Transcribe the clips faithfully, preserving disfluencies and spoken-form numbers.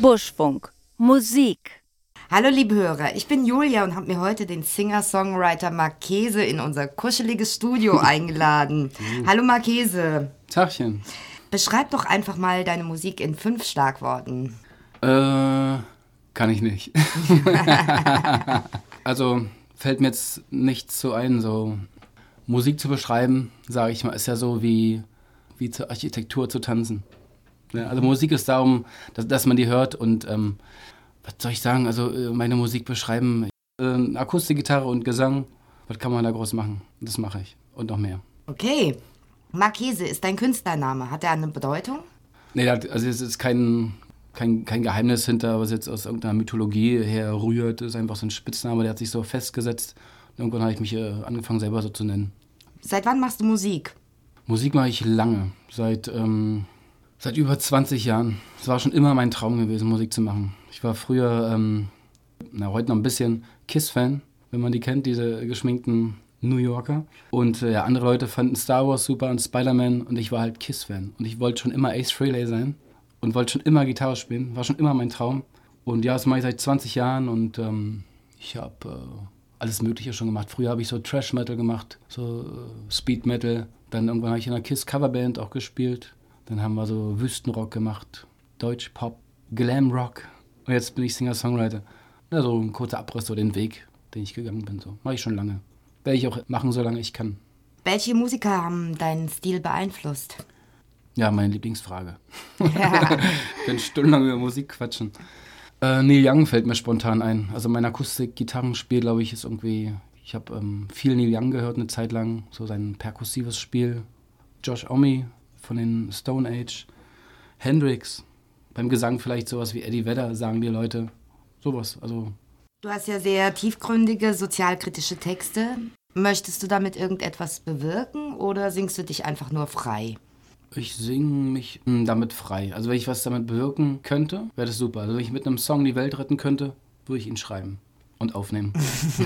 Buschfunk. Musik. Hallo liebe Hörer, ich bin Julia und habe mir heute den Singer-Songwriter Marchese in unser kuscheliges Studio eingeladen. Hallo Marchese. Tagchen. Beschreib doch einfach mal deine Musik in fünf Schlagworten. Äh, kann ich nicht. Also fällt mir jetzt nichts so ein, so Musik zu beschreiben, sage ich mal, ist ja so wie, wie zur Architektur zu tanzen. Ja, also Musik ist darum, dass, dass man die hört und ähm, was soll ich sagen, also meine Musik beschreiben, äh, Akustikgitarre und Gesang, was kann man da groß machen? Das mache ich und noch mehr. Okay, Marchese ist dein Künstlername, hat er eine Bedeutung? Nee, also es ist kein, kein, kein Geheimnis hinter, was jetzt aus irgendeiner Mythologie herrührt, das ist einfach so ein Spitzname, der hat sich so festgesetzt. Irgendwann habe ich mich äh, angefangen selber so zu nennen. Seit wann machst du Musik? Musik mache ich lange, seit... Ähm, Seit über zwanzig Jahren. Es war schon immer mein Traum gewesen, Musik zu machen. Ich war früher, ähm, na heute noch ein bisschen, Kiss-Fan, wenn man die kennt, diese geschminkten New Yorker. Und äh, ja, andere Leute fanden Star Wars super und Spider-Man und ich war halt Kiss-Fan. Und ich wollte schon immer Ace Frehley sein und wollte schon immer Gitarre spielen, war schon immer mein Traum. Und ja, das mache ich seit zwanzig Jahren und ähm, ich habe äh, alles Mögliche schon gemacht. Früher habe ich so Trash-Metal gemacht, so äh, Speed-Metal. Dann irgendwann habe ich in einer Kiss-Coverband auch gespielt. Dann haben wir so Wüstenrock gemacht, Deutsch-Pop, Glam-Rock und jetzt bin ich Singer-Songwriter. Ja, so ein kurzer Abriss, so den Weg, den ich gegangen bin. So. Mache ich schon lange. Werde ich auch machen, solange ich kann. Welche Musiker haben deinen Stil beeinflusst? Ja, meine Lieblingsfrage. Ja. Ich kann stundenlang über Musik quatschen. Äh, Neil Young fällt mir spontan ein. Also mein Akustik-Gitarrenspiel, glaube ich, ist irgendwie... Ich habe ähm, viel Neil Young gehört eine Zeit lang, so sein perkussives Spiel. Josh Homme von den Stone Age, Hendrix, beim Gesang vielleicht sowas wie Eddie Vedder, sagen die Leute, sowas, also. Du hast ja sehr tiefgründige, sozialkritische Texte. Möchtest du damit irgendetwas bewirken oder singst du dich einfach nur frei? Ich singe mich mh, damit frei. Also wenn ich was damit bewirken könnte, wäre das super. Also wenn ich mit einem Song die Welt retten könnte, würde ich ihn schreiben und aufnehmen.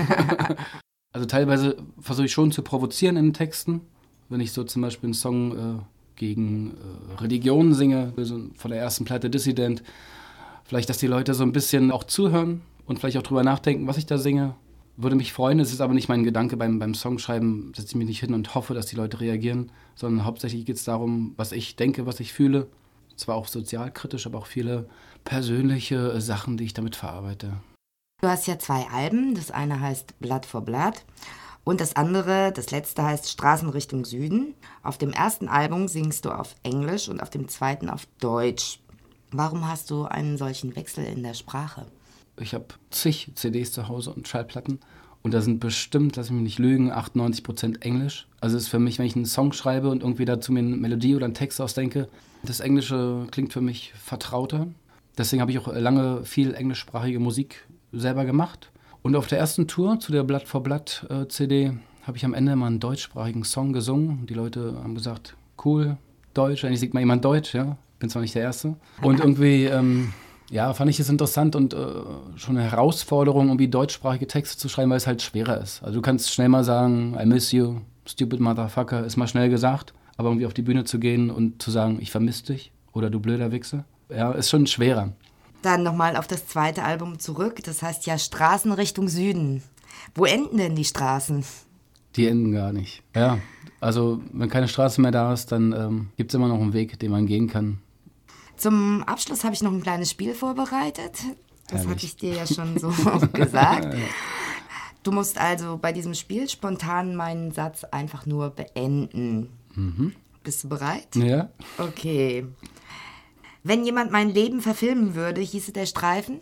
Also teilweise versuche ich schon zu provozieren in den Texten. Wenn ich so zum Beispiel einen Song äh, gegen äh, Religion singe, also von der ersten Platte Dissident. Vielleicht, dass die Leute so ein bisschen auch zuhören und vielleicht auch drüber nachdenken, was ich da singe. Würde mich freuen, es ist aber nicht mein Gedanke beim, beim Songschreiben, setze ich mich nicht hin und hoffe, dass die Leute reagieren, sondern hauptsächlich geht es darum, was ich denke, was ich fühle. Zwar auch sozialkritisch, aber auch viele persönliche Sachen, die ich damit verarbeite. Du hast ja zwei Alben, das eine heißt Blood for Blood. Und das andere, das letzte heißt Straßen Richtung Süden. Auf dem ersten Album singst du auf Englisch und auf dem zweiten auf Deutsch. Warum hast du einen solchen Wechsel in der Sprache? Ich habe zig C Ds zu Hause und Schallplatten. Und da sind bestimmt, lass mich nicht lügen, achtundneunzig Prozent Englisch. Also es ist für mich, wenn ich einen Song schreibe und irgendwie dazu mir eine Melodie oder einen Text ausdenke, das Englische klingt für mich vertrauter. Deswegen habe ich auch lange viel englischsprachige Musik selber gemacht. Und auf der ersten Tour zu der Blood for Blood äh, C D habe ich am Ende mal einen deutschsprachigen Song gesungen. Die Leute haben gesagt, cool, Deutsch, endlich singt mal jemand Deutsch, ja. Bin zwar nicht der Erste. Und irgendwie, ähm, ja, fand ich es interessant und äh, schon eine Herausforderung, irgendwie deutschsprachige Texte zu schreiben, weil es halt schwerer ist. Also du kannst schnell mal sagen, I miss you, stupid motherfucker, ist mal schnell gesagt. Aber irgendwie auf die Bühne zu gehen und zu sagen, ich vermiss dich oder du blöder Wichser, ja, ist schon schwerer. Dann nochmal auf das zweite Album zurück. Das heißt ja Straßen Richtung Süden. Wo enden denn die Straßen? Die enden gar nicht. Ja, also wenn keine Straße mehr da ist, dann ähm, gibt es immer noch einen Weg, den man gehen kann. Zum Abschluss habe ich noch ein kleines Spiel vorbereitet. Das Herrlich. hatte ich dir ja schon so gesagt. Du musst also bei diesem Spiel spontan meinen Satz einfach nur beenden. Mhm. Bist du bereit? Ja. Okay. Wenn jemand mein Leben verfilmen würde, hieße der Streifen?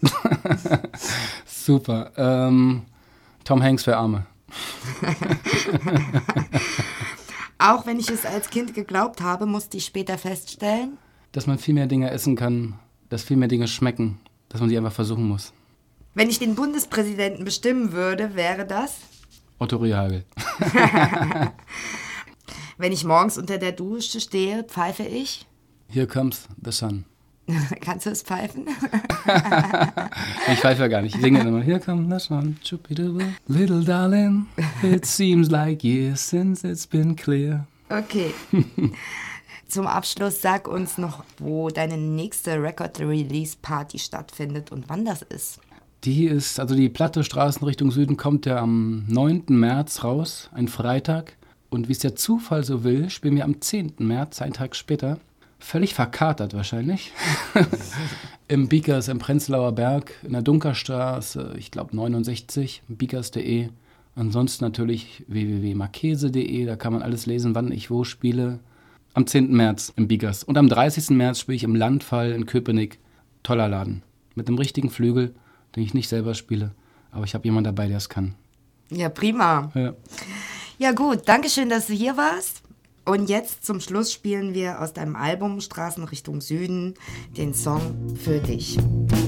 Super. Ähm, Tom Hanks für Arme. Auch wenn ich es als Kind geglaubt habe, musste ich später feststellen, dass man viel mehr Dinge essen kann, dass viel mehr Dinge schmecken, dass man sie einfach versuchen muss. Wenn ich den Bundespräsidenten bestimmen würde, wäre das? Otto Rehhagel. Wenn ich morgens unter der Dusche stehe, pfeife ich? Here comes the sun. Kannst du es pfeifen? Ich pfeife ja gar nicht. Ich singe immer. Here comes the sun. Little darling, it seems like years since it's been clear. Okay. zum Abschluss sag uns noch, wo deine nächste Record-Release-Party stattfindet und wann das ist. Die ist, also die Platte Straßen Richtung Süden kommt ja am neunten März raus, ein Freitag. Und wie es der Zufall so will, spielen wir am zehnten März, einen Tag später, völlig verkatert wahrscheinlich, im Biekers im Prenzlauer Berg, in der Dunkerstraße, ich glaube neunundsechzig, biekers punkt de. Ansonsten natürlich w w w punkt marchese punkt de, da kann man alles lesen, wann ich wo spiele. Am zehnten März im Biekers. Und am dreißigsten März spiele ich im Landfall in Köpenick. Toller Laden. Mit einem richtigen Flügel, den ich nicht selber spiele. Aber ich habe jemanden dabei, der es kann. Ja, prima. Ja. Ja gut, danke schön, dass du hier warst. Und jetzt zum Schluss spielen wir aus deinem Album Straßen Richtung Süden den Song Für dich.